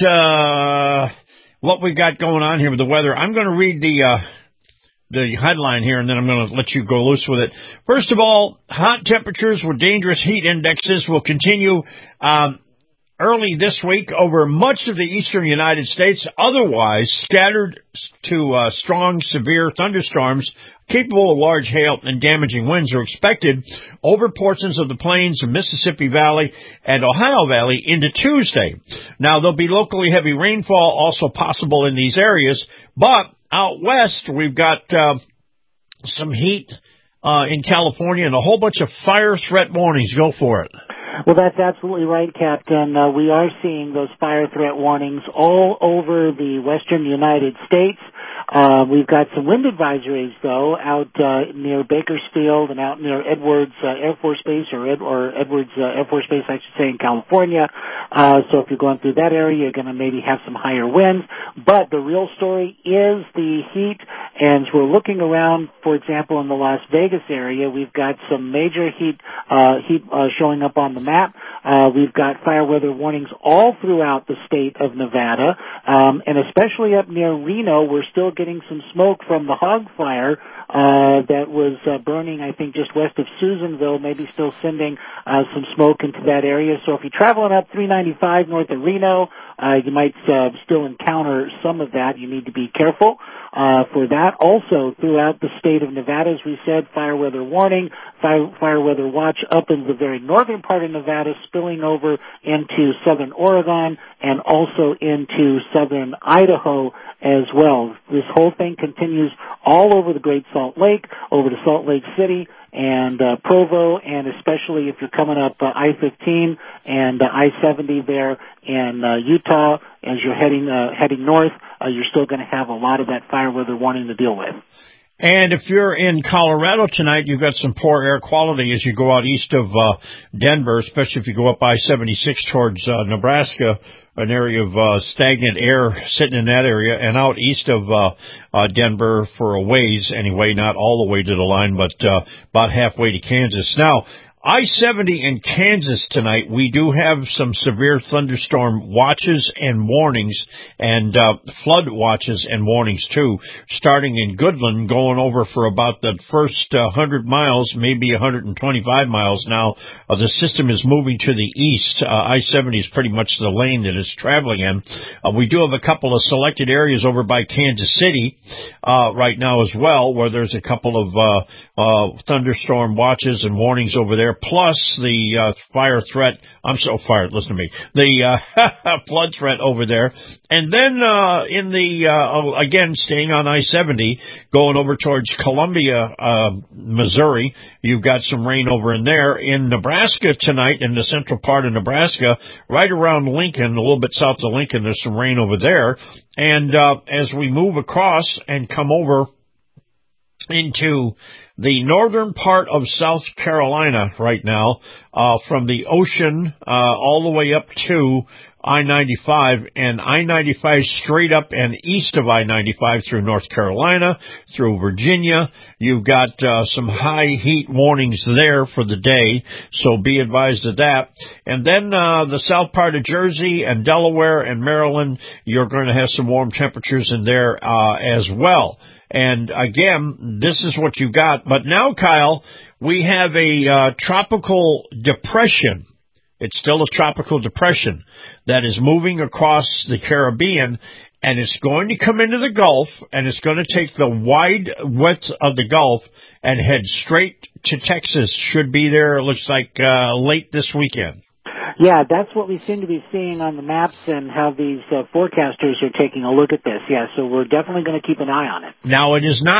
uh what we got going on here with the weather. I'm going to read the uh the headline here, and then I'm going to let you go loose with it. First of all, hot temperatures with dangerous heat indexes will continue um, early this week over much of the eastern United States. Otherwise, scattered to uh, strong, severe thunderstorms capable of large hail and damaging winds are expected over portions of the plains of Mississippi Valley and Ohio Valley into Tuesday. Now, there'll be locally heavy rainfall also possible in these areas, but out west, we've got uh, some heat uh, in California and a whole bunch of fire threat warnings. Go for it. Well, that's absolutely right, Captain. Uh, we are seeing those fire threat warnings all over the western United States. Uh, we've got some wind advisories, though, out uh, near Bakersfield and out near Edwards uh, Air Force Base, or, Ed- or Edwards uh, Air Force Base, I should say, in California. Uh, so if you're going through that area, you're going to maybe have some higher winds. But the real story is the heat, and as we're looking around, for example, in the Las Vegas area, we've got some major heat uh, heat uh, showing up on the map. Uh, we've got fire weather warnings all throughout the state of Nevada, um, and especially up near Reno, we're still getting some smoke from the hog fire uh, that was uh, burning, I think, just west of Susanville, maybe still sending uh, some smoke into that area. So if you're traveling up three ninety-five north of Reno, uh, you might uh, still encounter some of that. You need to be careful uh, for that. Also, throughout the state of Nevada, as we said, fire weather warning, fire, fire weather watch up in the very northern part of Nevada, spilling over into southern Oregon and also into southern Idaho as well. This whole thing continues all over the Great Salt Lake, over to Salt Lake City and uh, Provo, and especially if you're coming up uh, I fifteen and uh, I seventy there in uh, Utah, as you're heading uh, heading north, uh, you're still going to have a lot of that fire weather warning to deal with. And if you're in Colorado tonight, you've got some poor air quality as you go out east of uh, Denver, especially if you go up I seventy-six towards uh, Nebraska, an area of uh, stagnant air sitting in that area, and out east of uh, uh, Denver for a ways anyway, not all the way to the line, but uh, about halfway to Kansas. Now, I seventy in Kansas tonight, we do have some severe thunderstorm watches and warnings, and uh, flood watches and warnings too, starting in Goodland, going over for about the first uh, one hundred miles, maybe one hundred twenty-five miles now. Uh, the system is moving to the east. Uh, I seventy is pretty much the lane that it's traveling in. Uh, we do have a couple of selected areas over by Kansas City uh, right now as well, where there's a couple of uh, uh, thunderstorm watches and warnings over there, plus the uh, fire threat. I'm so fired, listen to me. The uh, flood threat over there. And then uh, in the, uh, again, staying on I seventy, going over towards Columbia, uh, Missouri, you've got some rain over in there. In Nebraska tonight, in the central part of Nebraska, right around Lincoln, a little bit south of Lincoln, there's some rain over there. And uh, as we move across and come over into the northern part of South Carolina right now, uh, from the ocean, uh, all the way up to I ninety-five, and I ninety-five straight up and east of I ninety-five through North Carolina, through Virginia. You've got, uh, some high heat warnings there for the day, so be advised of that. And then, uh, the south part of Jersey and Delaware and Maryland, you're going to have some warm temperatures in there, uh, as well. And again, this is what you got. But now, Kyle, we have a uh, tropical depression. It's still a tropical depression that is moving across the Caribbean, and it's going to come into the Gulf, and it's going to take the wide width of the Gulf and head straight to Texas. Should be there, it looks like, uh, late this weekend. Yeah, that's what we seem to be seeing on the maps and how these uh, forecasters are taking a look at this. Yeah, so we're definitely going to keep an eye on it. Now, it is not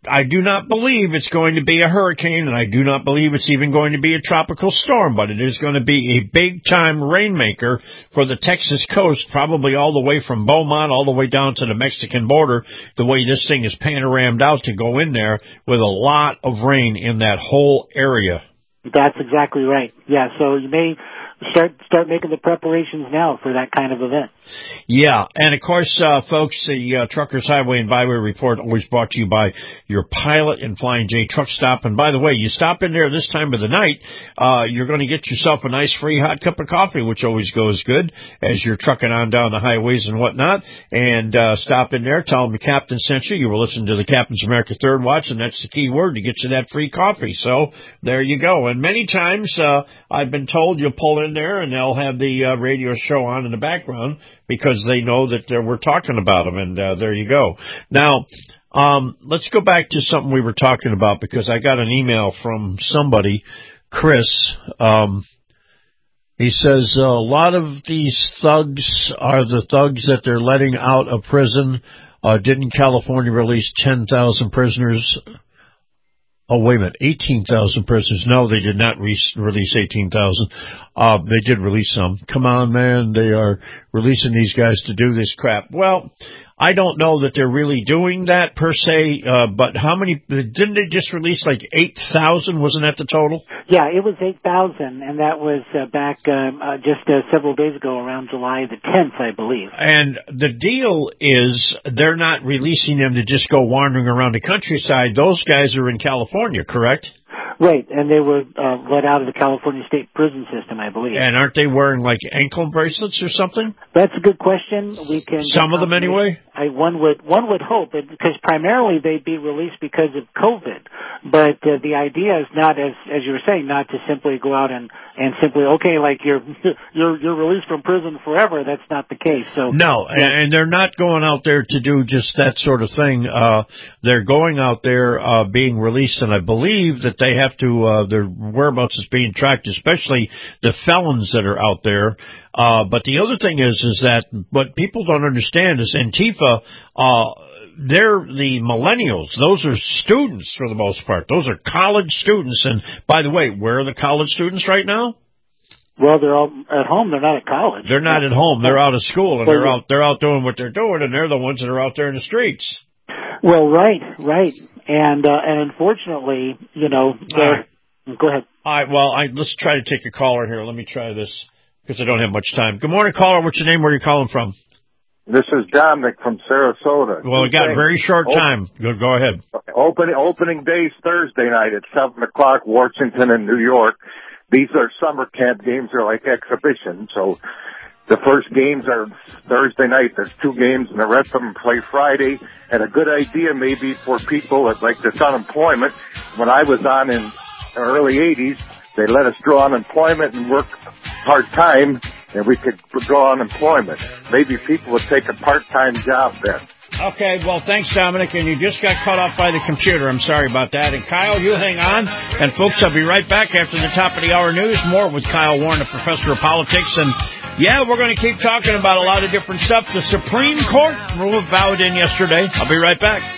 I do not believe it's going to be a hurricane, and I do not believe it's even going to be a tropical storm, but it is going to be a big-time rainmaker for the Texas coast, probably all the way from Beaumont all the way down to the Mexican border, the way this thing is panoramed out to go in there with a lot of rain in that whole area. That's exactly right. Yeah, so you may start start making the preparations now for that kind of event. Yeah, and of course, uh, folks, the uh, Truckers Highway and Byway Report always brought to you by your Pilot and Flying J Truck Stop. And by the way, you stop in there this time of the night, uh, you're going to get yourself a nice free hot cup of coffee, which always goes good as you're trucking on down the highways and whatnot. And uh, stop in there, tell them the captain sent you. You were listening to the Captain's America Third Watch, and that's the key word to get you that free coffee. So there you go. And many times uh, I've been told you'll pull in there and they'll have the uh, radio show on in the background because they know that uh, we're talking about them, and uh, there you go. Now, um, let's go back to something we were talking about because I got an email from somebody, Chris. Um, he says uh, a lot of these thugs are the thugs that they're letting out of prison. Uh, didn't California release ten thousand prisoners? Oh, wait a minute, eighteen thousand prisoners. No, they did not re- release eighteen thousand. Uh, they did release some. Come on, man, they are releasing these guys to do this crap. Well, I don't know that they're really doing that per se, uh, but how many, didn't they just release like eight thousand? Wasn't that the total? Yeah, it was eight thousand, and that was uh, back um, uh, just uh, several days ago around July the tenth, I believe. And the deal is they're not releasing them to just go wandering around the countryside. Those guys are in California, correct? Right, and they were uh, let out of the California state prison system, I believe. And aren't they wearing like ankle bracelets or something? That's a good question. We can some of them anyway. I, one would one would hope, because primarily they'd be released because of COVID. But uh, the idea is not, as as you were saying, not to simply go out and, and simply okay, like you're you're you're released from prison forever. That's not the case. So no, yeah. and, and they're not going out there to do just that sort of thing. Uh, they're going out there uh, being released, and I believe that they have to. Uh, their whereabouts is being tracked, especially the felons that are out there. Uh, but the other thing is, is that what people don't understand is Antifa. Uh, They're the millennials. Those are students for the most part. Those are college students. And by the way, where are the college students right now? Well, they're all at home. They're not at college. They're not at home. They're out of school, and well, they're out. They're out doing what they're doing, and they're the ones that are out there in the streets. Well, right, right, and uh, and unfortunately, you know, right. Go ahead. All right. Well, I, let's try to take a caller here. Let me try this because I don't have much time. Good morning, caller. What's your name? Where are you calling from? This is Dominic from Sarasota. Well, we got a very short time. Go, go ahead. Opening, opening day's Thursday night at seven o'clock, Washington and New York. These are summer camp games. They're like exhibitions. So the first games are Thursday night. There's two games, and the rest of them play Friday. And a good idea maybe for people that like this unemployment. When I was on in the early eighties, they let us draw unemployment and work part-time, and we could draw unemployment. Maybe people would take a part-time job then. Okay, well, thanks, Dominic, and you just got cut off by the computer. I'm sorry about that. And Kyle, you hang on. And, folks, I'll be right back after the top of the hour news. More with Kyle Warren, a professor of politics. And, yeah, we're going to keep talking about a lot of different stuff. The Supreme Court ruled valid in yesterday. I'll be right back.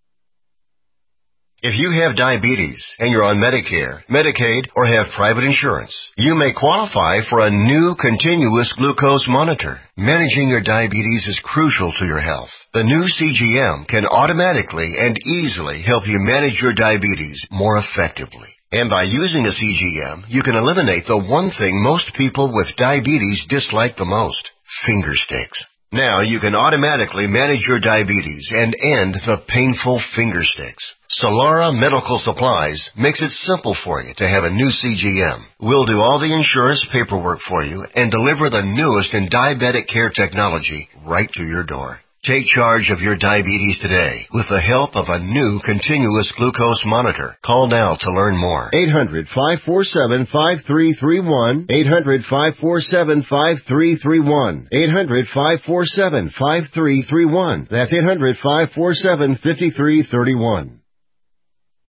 If you have diabetes and you're on Medicare, Medicaid, or have private insurance, you may qualify for a new continuous glucose monitor. Managing your diabetes is crucial to your health. The new C G M can automatically and easily help you manage your diabetes more effectively. And by using a C G M, you can eliminate the one thing most people with diabetes dislike the most, finger sticks. Now you can automatically manage your diabetes and end the painful finger sticks. Solara Medical Supplies makes it simple for you to have a new C G M. We'll do all the insurance paperwork for you and deliver the newest in diabetic care technology right to your door. Take charge of your diabetes today with the help of a new continuous glucose monitor. Call now to learn more. eight hundred, five four seven, five three three one. eight hundred, five four seven, five three three one. eight hundred, five four seven, five three three one. That's eight hundred, five four seven, five three three one.